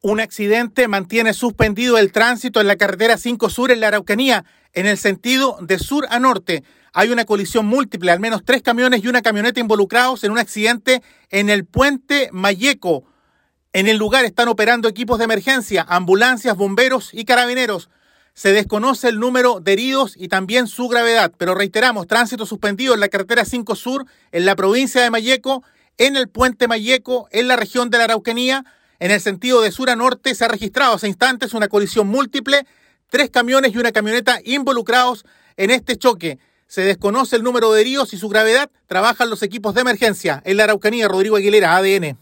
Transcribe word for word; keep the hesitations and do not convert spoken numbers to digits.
Un accidente mantiene suspendido el tránsito en la carretera cinco Sur en la Araucanía, en el sentido de sur a norte. Hay una colisión múltiple, al menos tres camiones y una camioneta involucrados en un accidente en el puente Mayeco. En el lugar están operando equipos de emergencia, ambulancias, bomberos y carabineros. Se desconoce el número de heridos y también su gravedad, pero reiteramos, tránsito suspendido en la carretera cinco Sur, en la provincia de Mayeco, en el puente Mayeco, en la región de la Araucanía. En el sentido de sur a norte se ha registrado hace instantes una colisión múltiple, tres camiones y una camioneta involucrados en este choque. Se desconoce el número de heridos y su gravedad. Trabajan los equipos de emergencia. En la Araucanía, Rodrigo Aguilera, A D N.